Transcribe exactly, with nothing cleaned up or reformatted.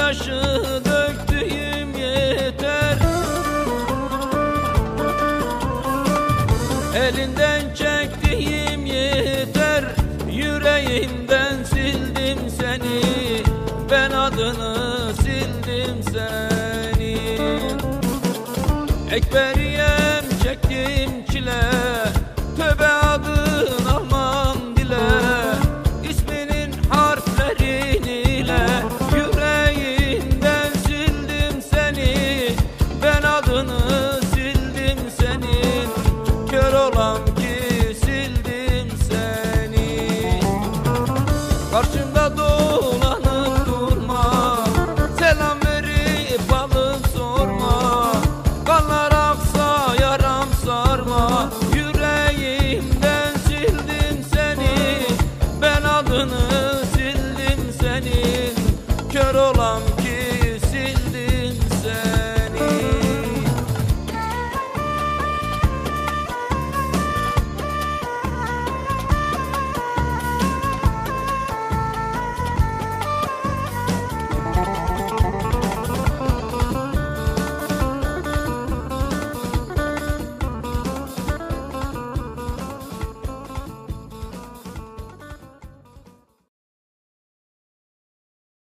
gözyaşı döktüğüm yeter. Elinden çektiğim yeter. Yüreğimden sildim seni, ben adını sildim senin. Ekberiyem çektim çile, tövbe adın almam dile. İsminin harflerin ile yüreğinden sildim seni, ben adını sildim senin. Kör olam ki sildim seni. Karşımda dolanıp durma, selam verip alıp sorma. Kanlar aksa yaram sarma, yüreğimden sildim seni, ben adını sildim senin. Kör olam